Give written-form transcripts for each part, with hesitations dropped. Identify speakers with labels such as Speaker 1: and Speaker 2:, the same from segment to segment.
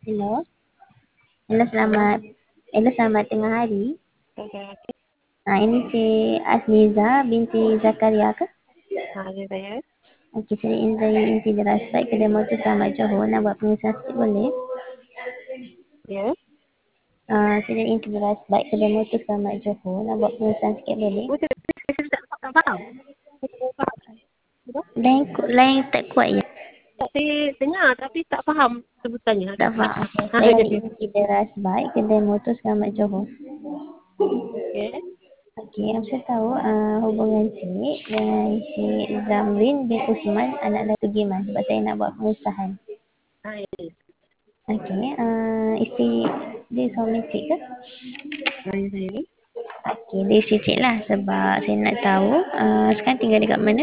Speaker 1: Hello. Hello,
Speaker 2: Halo,
Speaker 1: selamat. Hello, selamat tengah hari.
Speaker 2: okey.
Speaker 1: Ini Cik Azmiza binti Zakaria ke?
Speaker 2: Ya saya.
Speaker 1: Okey, saya inti deras baik kedai motor Selamat Johor. Nak buat pengesahan sikit boleh?
Speaker 2: Ya.
Speaker 1: Saya inti deras baik kedai motor Selamat Johor. Nak buat pengesahan sikit boleh?
Speaker 2: Oh, saya tak faham. Saya tak faham. Apa?
Speaker 1: Lain tak kuat ya?
Speaker 2: Tak, saya dengar tapi tak faham sebutannya.
Speaker 1: Tak faham.
Speaker 2: Ha,
Speaker 1: Saya
Speaker 2: jadi.
Speaker 1: inti deras baik kedai motor Selamat Johor.
Speaker 2: Okey.
Speaker 1: Okey, yang saya tahu hubungan Cik dengan Cik Zamrin bin Usman anak Datuk Giman sebab saya nak buat pengesahan.
Speaker 2: Ya.
Speaker 1: Okey, isteri dia suami Cik ke?
Speaker 2: Ya saya.
Speaker 1: Okey, dia isteri Cik lah sebab saya nak tahu sekarang tinggal dekat mana?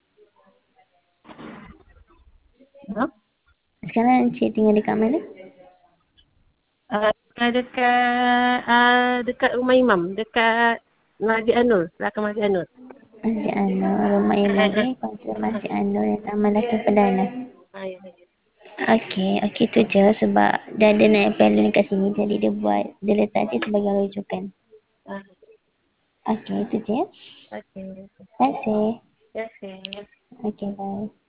Speaker 2: Ha?
Speaker 1: Sekarang Cik tinggal dekat mana?
Speaker 2: Dekat rumah imam, dekat Masjid Anur, belakang Masjid Anur.
Speaker 1: Masjid Anur, rumah Imam kawasan Masjid Anur yang Taman Laki Perdana.
Speaker 2: Ya saya.
Speaker 1: Okey tu je sebab dia ada nak apply kat sini jadi dia letak Cik sebagai rujukan.
Speaker 2: Ah,
Speaker 1: Okey, itu je.
Speaker 2: okey.
Speaker 1: Terima kasih.
Speaker 2: Ya saya.
Speaker 1: Okey, bye.